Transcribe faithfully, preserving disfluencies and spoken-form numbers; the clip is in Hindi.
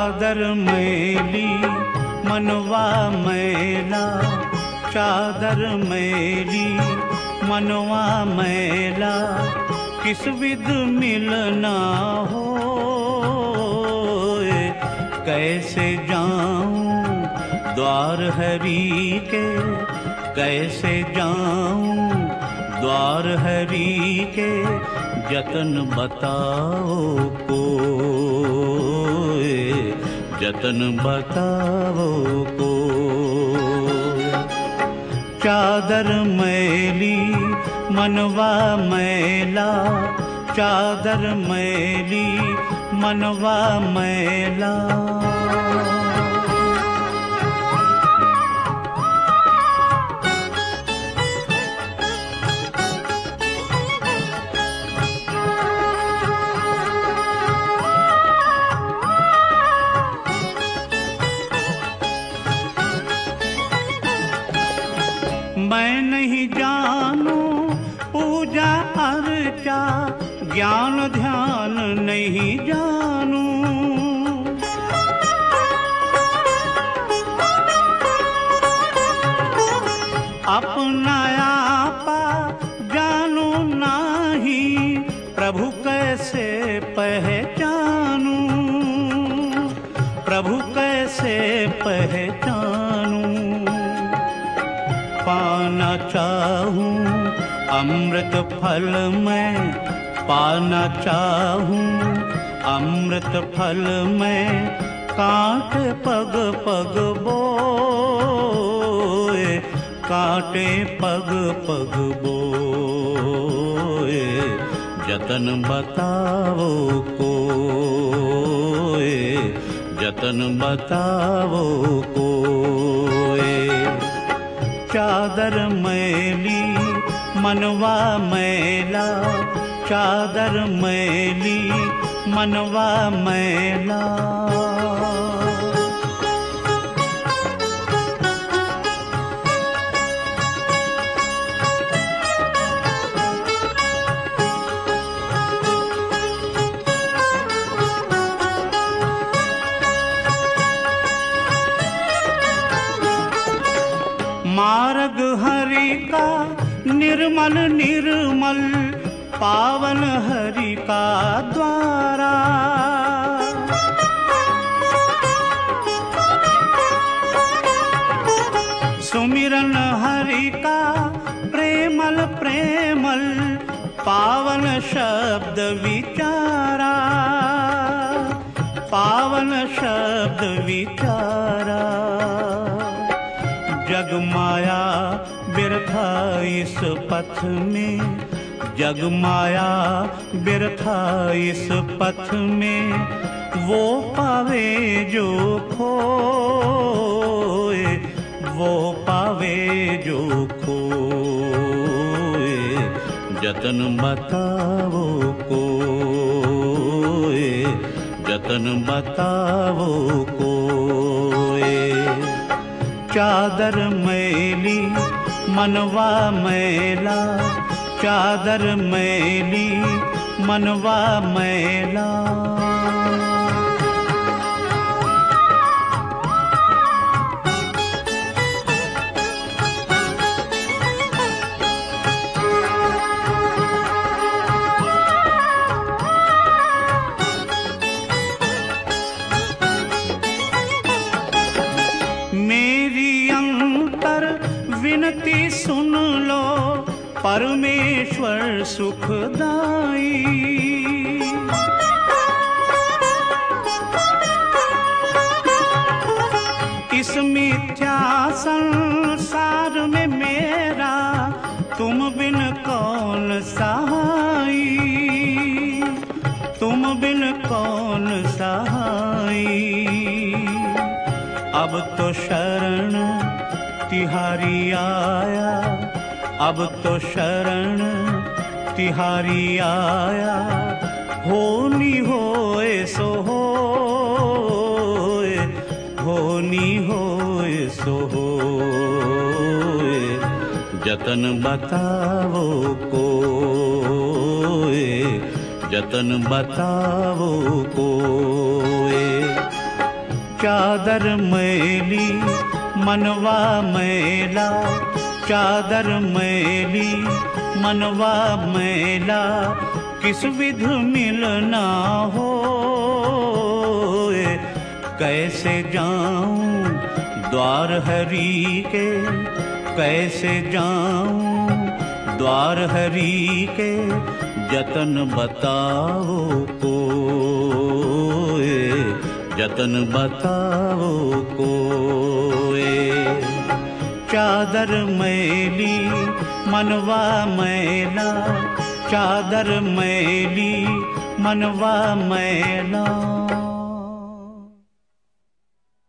चादर मैली मनवा मैला, चादर मैली मनवा मैला, किस विध मिलना हो। कैसे जाऊं द्वार हरि के, कैसे जाऊं द्वार हरि के, जतन बताओ को, जतन बताओ को। चादर मैली मनवा मैला, चादर मैली मनवा मैला। मैं नहीं जानू पूजा अर्चा, ज्ञान ध्यान नहीं जानू। अपना आपा जानू नाही, प्रभु कैसे पहचानू, प्रभु कैसे पहचानू। पाना चाहूं अमृत फल मैं, पाना चाहूं अमृत फल मैं, कांटे पग पग बोए, कांटे पग पग बोए, जतन बताओ को, जतन बताओ को। चादर मैली मनवा मैला, चादर मैली मनवा मैला। मार्ग हरि का निर्मल निर्मल, पावन हरि का द्वारा। सुमिरन हरि का प्रेमल प्रेमल, पावन शब्द विचारा, पावन शब्द विचारा। जग माया बिरथा इस पथ में, जग माया बिरथा इस पथ में, वो पावे जो खोए, वो पावे जो खोए, जतन बताओ को, जतन बताओ को। चादर मैली मनवा मैला, चादर मैली मनवा मैला। विनती सुन लो परमेश्वर सुखदाई, इस मिथ्या संसार में मेरा तुम बिन कौन सहाई, तुम बिन कौन सहाई। अब तो शरण तिहारी आया, अब तो शरण तिहारी आया, होनी होए सो होए, होनी होए सो होए, जतन बताओ को, जतन बताओ को। चादर मैली मनवा मैला, चादर मैली मनवा मैला, किस विध मिलना हो। कैसे जाऊं द्वार हरि के, कैसे जाऊं द्वार हरि के, जतन बताओ कोय, जतन बताओ कोय। चादर मैली मनवा मैला, चादर मैली मनवा मैला।